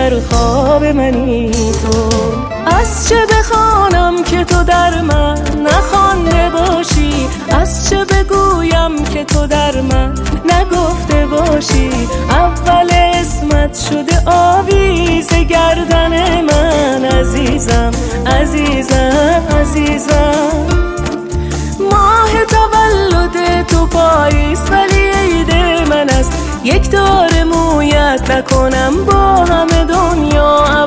در خواب منی تو. از چه بخوانم که تو در من نخوانده باشی، از چه بگویم که تو در من نگفته باشی. اول اسمت شده آویز گردن من عزیزم عزیزم عزیزم. ماه تولد تو پاییز ولی عید من است، یک تار مویت نکنم با همه دنیا